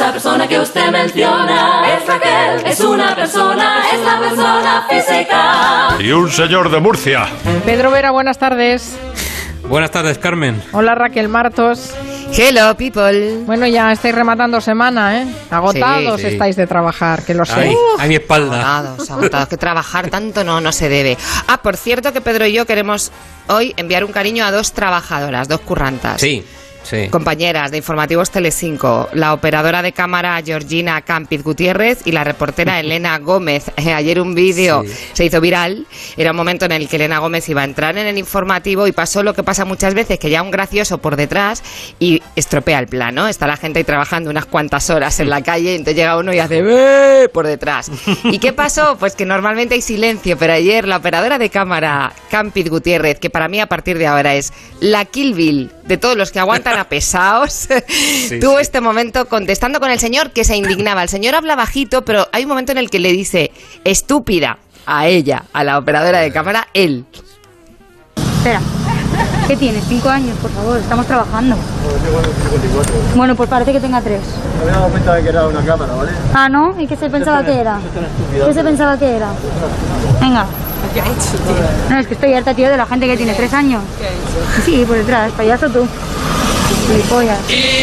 Esa persona que usted menciona es Raquel. Es una persona, es la persona física. Y un señor de Murcia. Pedro Vera, buenas tardes. Buenas tardes, Carmen. Hola, Raquel Martos. Hello, people. Bueno, ya estáis rematando semana, ¿eh? Agotados Sí. estáis de trabajar, que lo sé. Ay, mi espalda. Agotados, que trabajar tanto no se debe. Ah, por cierto que Pedro y yo queremos hoy enviar un cariño a dos trabajadoras, dos currantas. Sí. Compañeras de Informativos Telecinco, la operadora de cámara Georgina Campiz Gutiérrez y la reportera Elena Gómez. Ayer un vídeo se hizo viral. Era un momento en el que Elena Gómez iba a entrar en el informativo y pasó lo que pasa muchas veces, que ya un gracioso por detrás y estropea el plano. Está la gente ahí trabajando unas cuantas horas en la calle y entonces llega uno y hace ¡bee! Por detrás. ¿Y qué pasó? Pues que normalmente hay silencio, pero ayer la operadora de cámara Campiz Gutiérrez, que para mí a partir de ahora es la Kill Bill de todos los que aguantan a pesados, tuvo este momento contestando con el señor, que se indignaba. El señor habla bajito, pero hay un momento en el que le dice estúpida a ella, a la operadora de cámara, él. Espera, ¿qué tienes? 5 años, por favor, estamos trabajando. Bueno, pues parece que tenga 3. Me había dado cuenta de que era una cámara, ¿vale? Ah, ¿no? ¿Y qué se pensaba que era? ¿Qué se pensaba que era? Venga. No, es que estoy harta, tío, de la gente que tiene 3 años. Sí, por detrás, payaso tú. Gilipollas.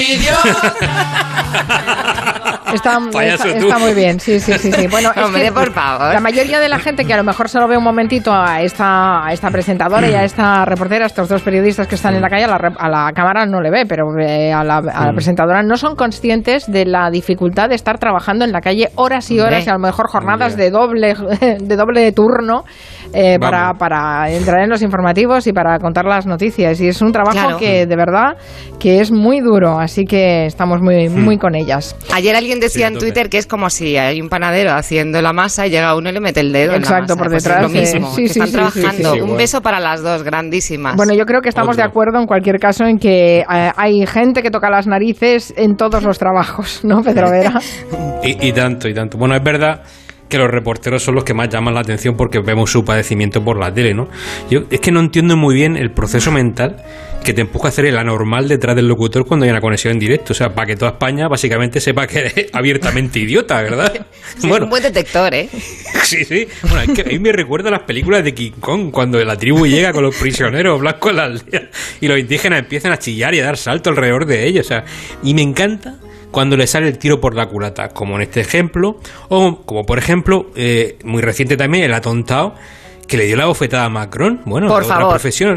Está muy bien, sí. Bueno, es Hombre, que por favor. la mayoría de la gente que a lo mejor solo ve un momentito a esta presentadora y a esta reportera, a estos dos periodistas que están en la calle, a la cámara no le ve, pero a la presentadora no son conscientes de la dificultad de estar trabajando en la calle horas y horas, y a lo mejor jornadas de doble turno para entrar en los informativos y para contar las noticias. Y es un trabajo que de verdad que es muy duro, así que estamos muy con ellas. Ayer alguien decía en Twitter que es como si hay un panadero haciendo la masa y llega uno y le mete el dedo. Exacto, en la masa. por detrás. Pues es lo mismo, están trabajando. Sí, un beso para las dos, grandísimas. Bueno, yo creo que estamos de acuerdo en cualquier caso en que hay gente que toca las narices en todos los trabajos, ¿no, Pedro Vera? Y tanto. Bueno, es verdad que los reporteros son los que más llaman la atención porque vemos su padecimiento por la tele, ¿no? Yo es que no entiendo muy bien el proceso mental que te empuja a hacer el anormal detrás del locutor cuando hay una conexión en directo. O sea, para que toda España básicamente sepa que eres abiertamente idiota, ¿verdad? Sí, bueno, es un buen detector, ¿eh? Sí. Bueno, es que a mí me recuerda a las películas de King Kong, cuando la tribu llega con los prisioneros blancos en la aldea y los indígenas empiezan a chillar y a dar salto alrededor de ellos. O sea, y me encanta cuando le sale el tiro por la culata, como en este ejemplo, o como por ejemplo, muy reciente también, el atontado que le dio la bofetada a Macron. Bueno, por otra favor. Profesión.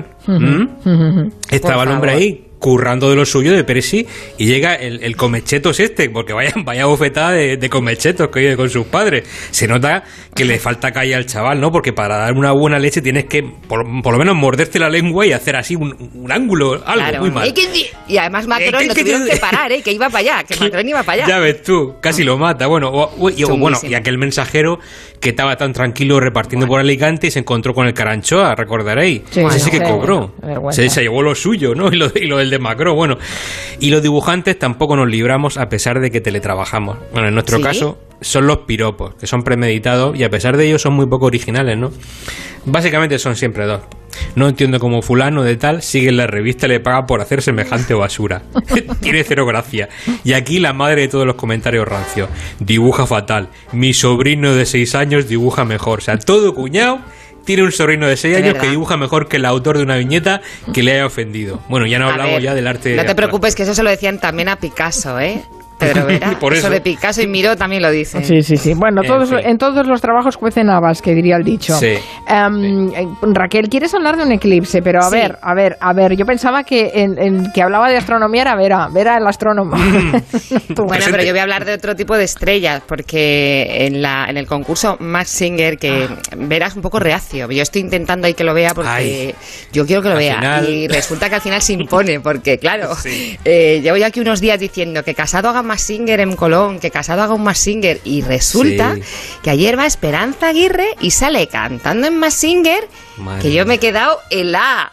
Estaba el hombre ahí currando de lo suyo, de Peresi, y llega el comechetos porque vaya bofetada de comechetos que vive con sus padres. Se nota que le falta calle al chaval, ¿no? Porque para dar una buena leche tienes que por lo menos morderte la lengua y hacer así un ángulo, algo claro, muy mal. Y además Macron lo tuvieron que parar, que iba para allá, que Macron iba para allá. Ya ves tú, casi lo mata. Bueno, y aquel mensajero que estaba tan tranquilo repartiendo por Alicante y se encontró con el Caranchoa, recordaréis. Ese que cobró. Se llevó lo suyo, ¿no? Y lo del de Macron. Bueno, y los dibujantes tampoco nos libramos a pesar de que teletrabajamos. Bueno, en nuestro caso son los piropos, que son premeditados y a pesar de ello son muy poco originales, ¿no? Básicamente son siempre dos. No entiendo cómo fulano de tal sigue en la revista y le paga por hacer semejante basura. Tiene cero gracia. Y aquí la madre de todos los comentarios rancios. Dibuja fatal. Mi sobrino de 6 años dibuja mejor. O sea, todo cuñado tiene un sobrino de 6 años que dibuja mejor que el autor de una viñeta que le haya ofendido. Bueno, ya no hablamos ya del arte. No te preocupes, que eso se lo decían también a Picasso, ¿eh? Pedro Vera, por eso de Picasso y Miró también lo dice. Sí. Bueno, en todos los trabajos cuecen habas, que diría el dicho. Sí. Raquel, ¿quieres hablar de un eclipse? Pero a ver, yo pensaba que que hablaba de astronomía era Vera el astrónomo. Bueno, pero yo voy a hablar de otro tipo de estrellas, porque en el concurso Masked Singer, que Vera es un poco reacio. Yo estoy intentando ahí que lo vea porque yo quiero que lo vea. Final... Y resulta que al final se impone, porque claro, llevo ya aquí unos días diciendo que Casado haga Masked Singer en Colón, que Casado haga un Masked Singer, y resulta que ayer va Esperanza Aguirre y sale cantando en Masked Singer, que yo me he quedado helada.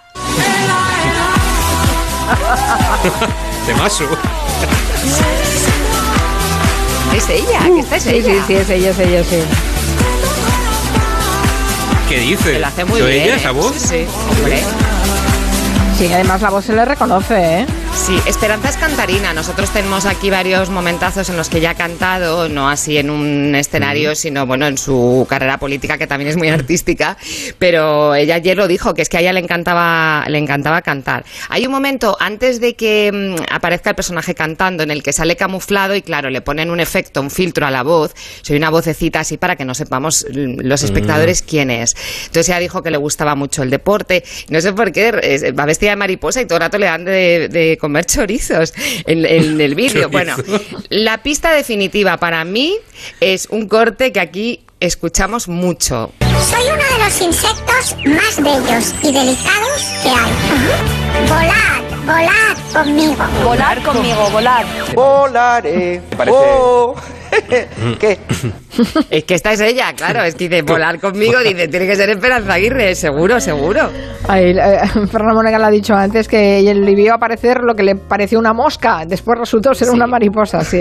De mazo. Es ella, que esta es ella. Sí, es ella, sí. ¿Qué dice? Lo hace muy bien. ¿Ella, esa voz? Sí, hombre. Sí, además la voz se le reconoce, ¿eh? Sí, Esperanza es cantarina. Nosotros tenemos aquí varios momentazos en los que ella ha cantado, no así en un escenario, sino bueno, en su carrera política, que también es muy artística, pero ella ayer lo dijo, que es que a ella le encantaba cantar. Hay un momento antes de que aparezca el personaje cantando en el que sale camuflado y claro, le ponen un efecto, un filtro a la voz, soy una vocecita así para que no sepamos los espectadores quién es. Entonces ella dijo que le gustaba mucho el deporte, no sé por qué, va vestida de mariposa y todo el rato le dan de comer chorizos en el vídeo. Bueno, la pista definitiva para mí es un corte que aquí escuchamos mucho. Soy uno de los insectos más bellos y delicados que hay. Volad conmigo. Volar conmigo, volar. Volaré. Me parece... Oh. ¿Qué? Es que esta es ella, claro, es que dice volar conmigo, dice, tiene que ser Esperanza Aguirre, seguro. Fernando Monegal ha dicho antes que le vio aparecer lo que le pareció una mosca, después resultó ser una mariposa. Sí,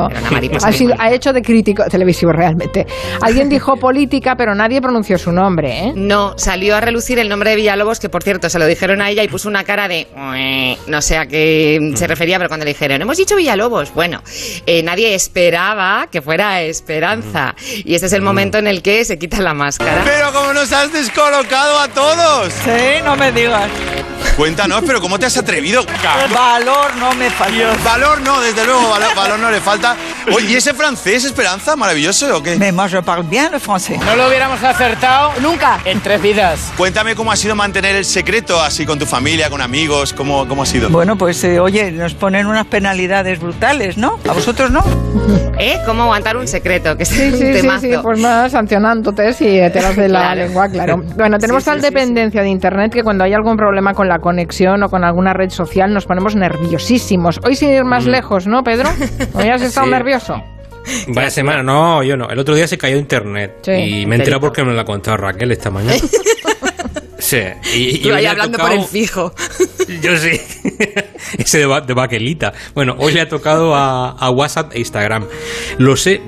ha hecho de crítico televisivo realmente. Alguien dijo política, pero nadie pronunció su nombre, ¿eh? No, salió a relucir el nombre de Villalobos, que por cierto se lo dijeron a ella y puso una cara de no sé a qué se refería, pero cuando le dijeron, hemos dicho Villalobos, bueno, nadie esperaba que fuera Esperanza. Y este es el momento en el que se quita la máscara. Pero como nos has descolocado a todos. Sí, no me digas. Cuéntanos, pero ¿cómo te has atrevido? Valor no me falta. Valor no, desde luego, valor no le falta. Oye, ¿y ese francés, Esperanza, maravilloso o qué? Mais moi je parle bien le français. No lo hubiéramos acertado nunca en 3 vidas. Cuéntame cómo ha sido mantener el secreto así con tu familia, con amigos, ¿cómo ha sido? Bueno, pues oye, nos ponen unas penalidades brutales, ¿no? ¿A vosotros no? ¿Cómo aguantar un secreto? Que es un temazo. Sí, pues más sancionándote si te das de la lengua, claro. Bueno, tenemos tal dependencia de Internet que cuando hay algún problema con la conexión o con alguna red social nos ponemos nerviosísimos. Hoy sin ir más lejos, ¿no, Pedro? ¿Hoy has estado nervioso? Vaya semana, no, yo no. El otro día se cayó Internet y me he enterado porque me lo ha contado Raquel esta mañana. Sí. Y ahí hablando por el fijo. Yo sí. Ese de baquelita. Bueno, hoy le ha tocado a WhatsApp e Instagram. Lo sé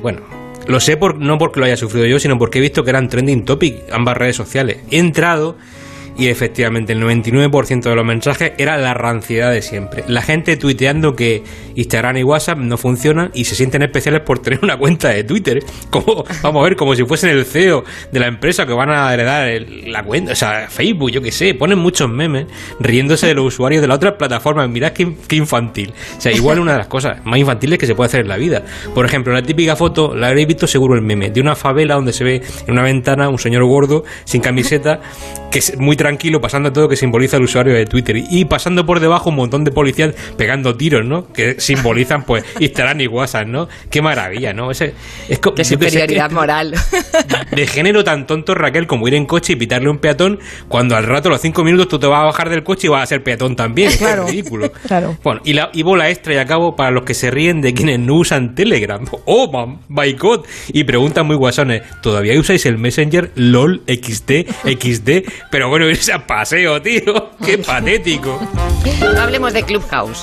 no porque lo haya sufrido yo, sino porque he visto que eran trending topic ambas redes sociales. He entrado y efectivamente el 99% de los mensajes era la ranciedad de siempre. La gente tuiteando que Instagram y WhatsApp no funcionan y se sienten especiales por tener una cuenta de Twitter. Como, vamos a ver, como si fuesen el CEO de la empresa que van a heredar la cuenta. O sea, Facebook, yo qué sé, ponen muchos memes riéndose de los usuarios de la otra plataforma. Mirad qué infantil. O sea, igual una de las cosas más infantiles que se puede hacer en la vida. Por ejemplo, la típica foto, la habréis visto seguro el meme, de una favela donde se ve en una ventana un señor gordo, sin camiseta, que es muy tranquilo, pasando todo, que simboliza el usuario de Twitter, y pasando por debajo un montón de policías pegando tiros, ¿no? Que simbolizan pues Instagram y WhatsApp, ¿no? Qué maravilla, ¿no? Qué superioridad moral. De género tan tonto, Raquel, como ir en coche y pitarle a un peatón cuando al rato, a los 5 minutos, tú te vas a bajar del coche y vas a ser peatón también. Claro. Es ridículo. Claro. Bueno, y bola extra, y acabo, para los que se ríen de quienes no usan Telegram. Oh, my God. Y preguntan muy guasones, ¿todavía usáis el Messenger? LOL, XD. Pero bueno, irse a paseo, tío. Qué patético. No hablemos de Clubhouse.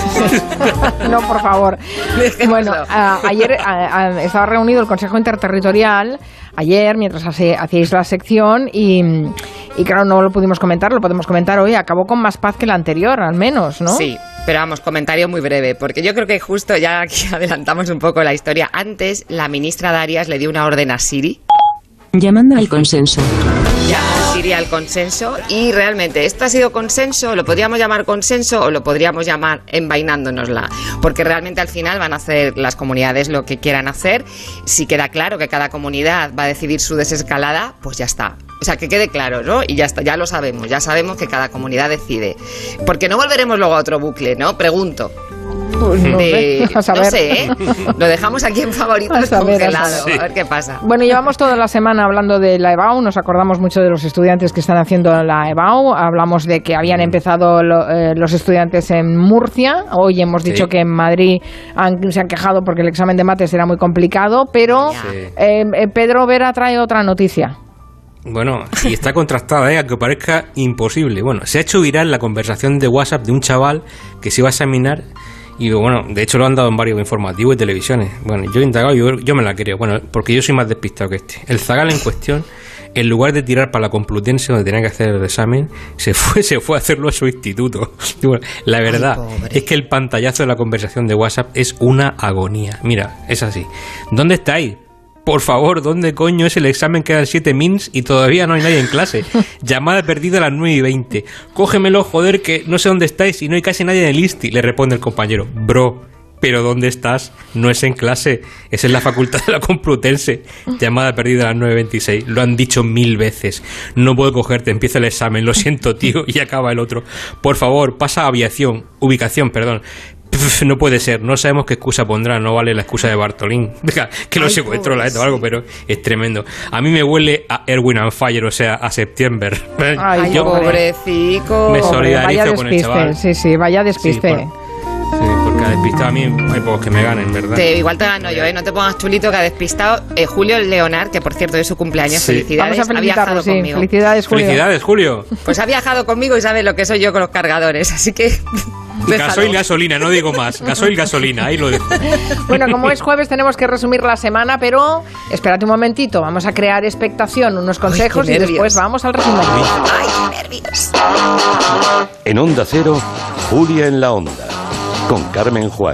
No, por favor. Bueno, ayer estaba reunido el Consejo Interterritorial, ayer, mientras hacíais la sección, y claro, no lo pudimos comentar, lo podemos comentar hoy. Acabó con más paz que la anterior, al menos, ¿no? Sí. Pero vamos, comentario muy breve, porque yo creo que justo ya aquí adelantamos un poco la historia. Antes, la ministra Darias le dio una orden a Siri. Llamando al consenso. Siri al consenso, y realmente esto ha sido consenso, lo podríamos llamar consenso o lo podríamos llamar envainándonosla, porque realmente al final van a hacer las comunidades lo que quieran hacer. Si queda claro que cada comunidad va a decidir su desescalada, pues ya está. O sea, que quede claro, ¿no? Y ya está, ya lo sabemos, que cada comunidad decide. Porque no volveremos luego a otro bucle, ¿no? Pregunto. Pues no sé, ¿eh? Lo dejamos aquí en favoritos congelado, a ver qué pasa. Bueno, llevamos toda la semana hablando de la EBAU, nos acordamos mucho de los estudiantes que están haciendo la EBAU, hablamos de que habían empezado los estudiantes en Murcia, hoy hemos dicho que en Madrid se han quejado porque el examen de mates era muy complicado, pero Pedro Vera trae otra noticia. Bueno, y está contrastada, aunque parezca imposible. Bueno, se ha hecho viral la conversación de WhatsApp de un chaval que se iba a examinar. Y bueno, de hecho lo han dado en varios informativos y televisiones. Bueno, yo he indagado, yo me la creo. Bueno, porque yo soy más despistado que este. El zagal en cuestión en lugar de tirar para la Complutense donde tenía que hacer el examen, se fue a hacerlo a su instituto. La verdad es que el pantallazo de la conversación de WhatsApp es una agonía. Mira, es así. ¿Dónde estáis? Por favor, ¿dónde coño es el examen? Quedan 7 mins y todavía no hay nadie en clase. Llamada perdida a las 9:20. Cógemelo, joder, que no sé dónde estáis y no hay casi nadie en el ISTI. Le responde el compañero. Bro, ¿pero dónde estás? No es en clase, es en la facultad de la Complutense. Llamada perdida a las 9:26. Lo han dicho 1000 veces. No puedo cogerte, empieza el examen. Lo siento, tío. Y acaba el otro. Por favor, pasa a ubicación, perdón. No puede ser, no sabemos qué excusa pondrá, no vale la excusa de Bartolín. Deja que lo secuestró la gente o algo, pero es tremendo. A mí me huele a Erwin and Fire, o sea, a September. Ay, yo, pobrecico. Me solidarizo con el chaval. Sí, vaya despiste. Sí, porque a despistado a mí hay pocos que me ganen, ¿verdad? Igual te gano yo, no te pongas chulito, que ha despistado Julio Leonard, que por cierto es su cumpleaños, sí. Felicidades. Vamos a felicitarlo, sí. Conmigo. Felicidades, Julio. Felicidades, Julio. Pues ha viajado conmigo y sabe lo que soy yo con los cargadores, así que... Gasoil, gasolina, no digo más. Gasoil, gasolina, ahí lo dejo. Bueno, como es jueves tenemos que resumir la semana, pero espérate un momentito, vamos a crear expectación, unos consejos y después vamos al resumen. ¡Ay, qué nervios! En Onda Cero, Julia en la Onda, con Carmen Juan.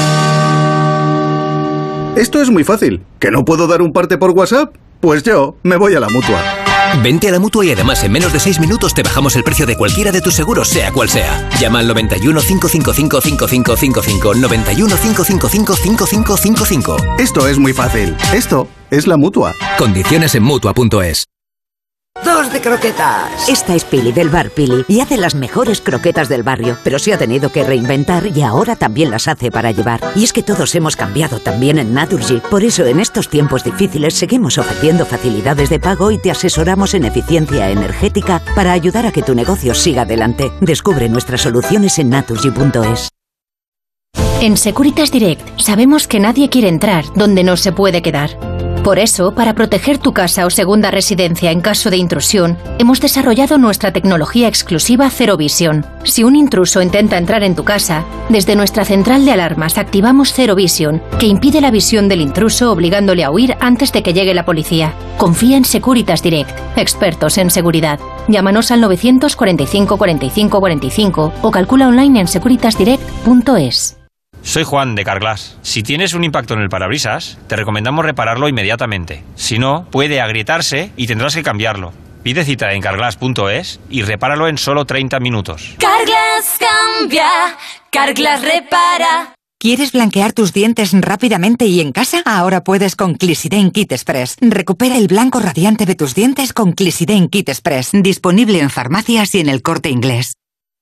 Esto es muy fácil. ¿Que no puedo dar un parte por WhatsApp? Pues yo me voy a la Mutua. Vente a la Mutua y además en menos de 6 minutos te bajamos el precio de cualquiera de tus seguros, sea cual sea. Llama al 91 555 5555. 91 555 5555. Esto es muy fácil. Esto es la Mutua. Condiciones en Mutua.es. 2 de croquetas. Esta es Pili del bar Pili y hace las mejores croquetas del barrio, pero se ha tenido que reinventar y ahora también las hace para llevar. Y es que todos hemos cambiado también en Naturgy. Por eso en estos tiempos difíciles seguimos ofreciendo facilidades de pago y te asesoramos en eficiencia energética para ayudar a que tu negocio siga adelante. Descubre nuestras soluciones en naturgy.es. En Securitas Direct sabemos que nadie quiere entrar donde no se puede quedar. Por eso, para proteger tu casa o segunda residencia en caso de intrusión, hemos desarrollado nuestra tecnología exclusiva Zero Vision. Si un intruso intenta entrar en tu casa, desde nuestra central de alarmas activamos Zero Vision, que impide la visión del intruso obligándole a huir antes de que llegue la policía. Confía en Securitas Direct, expertos en seguridad. Llámanos al 945 45 45 o calcula online en securitasdirect.es. Soy Juan de Carglass. Si tienes un impacto en el parabrisas, te recomendamos repararlo inmediatamente. Si no, puede agrietarse y tendrás que cambiarlo. Pide cita en carglass.es y repáralo en solo 30 minutos. Carglass cambia, Carglass repara. ¿Quieres blanquear tus dientes rápidamente y en casa? Ahora puedes con Clisiden Kit Express. Recupera el blanco radiante de tus dientes con Clisiden Kit Express. Disponible en farmacias y en El Corte Inglés.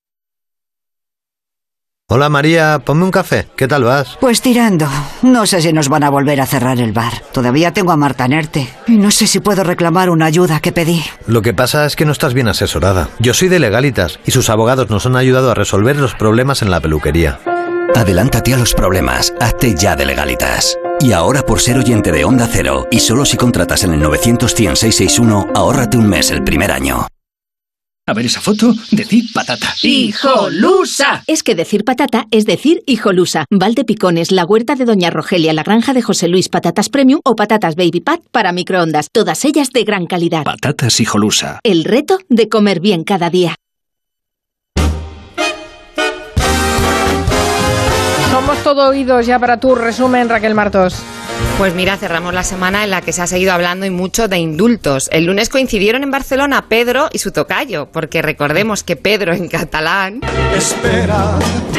Hola María, ponme un café. ¿Qué tal vas? Pues tirando. No sé si nos van a volver a cerrar el bar. Todavía tengo a Marta Nerte. Y no sé si puedo reclamar una ayuda que pedí. Lo que pasa es que no estás bien asesorada. Yo soy de Legalitas y sus abogados nos han ayudado a resolver los problemas en la peluquería. Adelántate a los problemas. Hazte ya de Legalitas. Y ahora, por ser oyente de Onda Cero, y solo si contratas en el 900-100-661, ahórrate un mes el primer año. A ver esa foto, decir patata. ¡Hijolusa! Es que decir patata es decir hijolusa. Valdepicones, la huerta de Doña Rogelia, la granja de José Luis, patatas premium o patatas baby pat para microondas. Todas ellas de gran calidad. Patatas hijolusa. El reto de comer bien cada día. Somos todo oídos ya para tu resumen, Raquel Martos. Pues mira, cerramos la semana en la que se ha seguido hablando y mucho de indultos. El lunes coincidieron en Barcelona Pedro y su tocayo, porque recordemos que Pedro en catalán... Espera.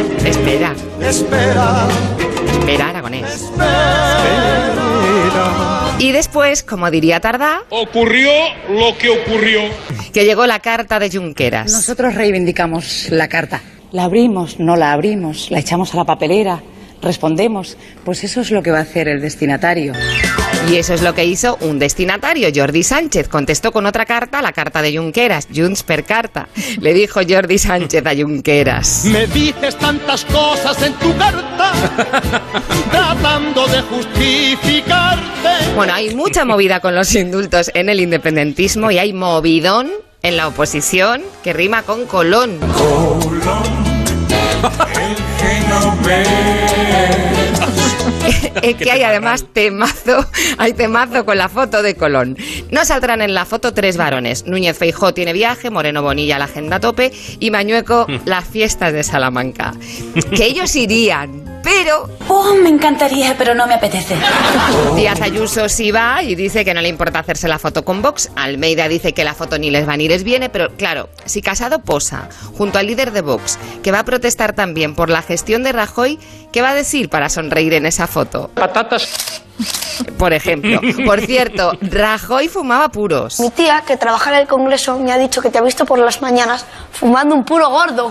Aragonés. Espera. Y después, como diría Tardá... Ocurrió lo que ocurrió. Que llegó la carta de Junqueras. Nosotros reivindicamos la carta. La abrimos, no la abrimos, la echamos a la papelera... Respondemos, pues eso es lo que va a hacer el destinatario. Y eso es lo que hizo un destinatario, Jordi Sánchez. Contestó con otra carta, la carta de Junqueras, Junts per carta. Le dijo Jordi Sánchez a Junqueras: me dices tantas cosas en tu carta, tratando de justificarte. Bueno, hay mucha movida con los indultos en el independentismo y hay movidón en la oposición que rima con Colón. es que hay además temazo con la foto de Colón. No saldrán en la foto 3 varones. Núñez Feijóo tiene viaje, Moreno Bonilla la agenda a tope y Mañueco las fiestas de Salamanca. Que ellos irían, pero... me encantaría, pero no me apetece. Díaz Ayuso sí va y dice que no le importa hacerse la foto con Vox. Almeida dice que la foto ni les va ni les viene, pero claro, si Casado posa junto al líder de Vox, que va a protestar también por la gestión de Rajoy, ¿qué va a decir para sonreír en esa foto? Patatas. Por ejemplo. Por cierto, Rajoy fumaba puros. Mi tía, que trabaja en el Congreso, me ha dicho que te ha visto por las mañanas fumando un puro gordo.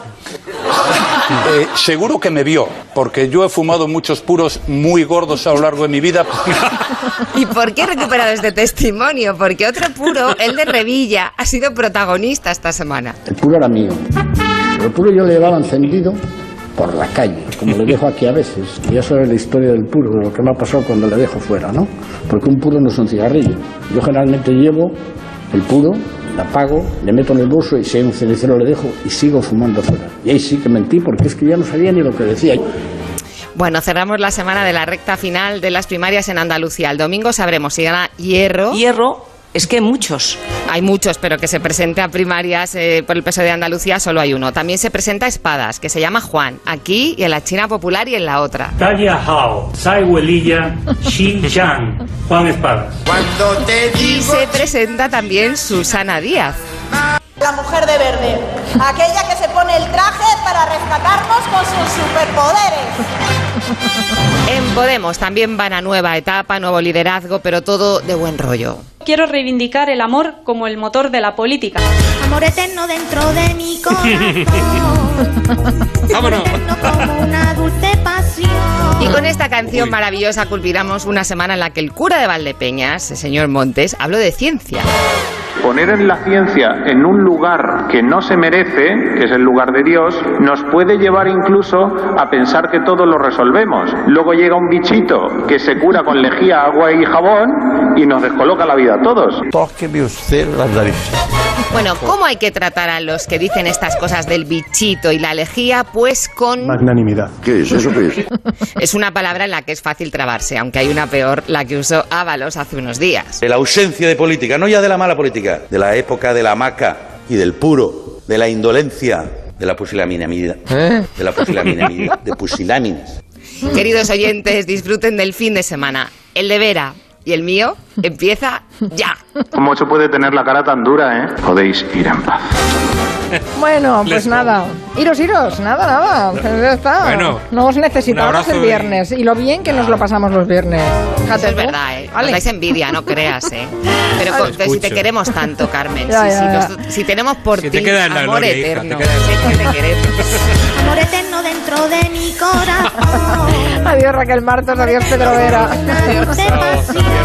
Seguro que me vio, porque yo he fumado muchos puros muy gordos a lo largo de mi vida. ¿Y por qué he recuperado este testimonio? Porque otro puro, el de Revilla, ha sido protagonista esta semana. El puro era mío. El puro yo le llevaba encendido por la calle, como le dejo aquí a veces. Y ya sabes la historia del puro, de lo que me ha pasado cuando le dejo fuera, ¿no? Porque un puro no es un cigarrillo. Yo generalmente llevo el puro, la apago, le meto en el bolso y si hay un cenicero le dejo y sigo fumando fuera. Y ahí sí que mentí porque es que ya no sabía ni lo que decía. Bueno, cerramos la semana de la recta final de las primarias en Andalucía. El domingo sabremos si gana Hierro. Es que muchos. Hay muchos, pero que se presente a primarias por el PSOE de Andalucía solo hay uno. También se presenta a Espadas, que se llama Juan, aquí y en la China Popular y en la otra. Talia Hao, Tsai Huelilla, Xin Chang, Juan Espadas. Y se presenta también Susana Díaz. La mujer de verde, aquella que se pone el traje para rescatarnos con sus superpoderes. En Podemos también va una nueva etapa, nuevo liderazgo, pero todo de buen rollo. Quiero reivindicar el amor como el motor de la política. Amor eterno dentro de mi corazón. ¡Vámonos! Como una dulce pasión. Y con esta canción maravillosa culminamos una semana en la que el cura de Valdepeñas, el señor Montes, habló de ciencia. Poner en la ciencia en un lugar que no se merece, que es el lugar de Dios, nos puede llevar incluso a pensar que todo lo resolvemos. Luego llega un bichito que se cura con lejía, agua y jabón y nos descoloca la vida a todos. Tóqueme usted las narices. Bueno, ¿cómo hay que tratar a los que dicen estas cosas del bichito y la lejía? Pues con... magnanimidad. ¿Qué es eso? ¿Qué es? Es una palabra en la que es fácil trabarse, aunque hay una peor, la que usó Ábalos hace unos días. La ausencia de política, no ya de la mala política, de la época de la hamaca y del puro, de la indolencia, de la pusilanimidad, de la pusilanimidad, de pusiláminas. Queridos oyentes, disfruten del fin de semana. El de Vera y el mío empieza ya. ¿Cómo se puede tener la cara tan dura, eh? Podéis ir en paz. Bueno, pues nada. Iros, nada. Ya está. Bueno, no os necesitamos el viernes. Y lo bien que nos lo pasamos los viernes. Fíjate, eso es verdad, ¿eh? Nos dais envidia, no creas, ¿eh? Pero si te queremos tanto, Carmen. Si tenemos por ti amor eterno. Sé que te queremos. Amor eterno dentro de mi corazón. Adiós, Raquel Martos. Adiós, Pedro Vera. Adiós.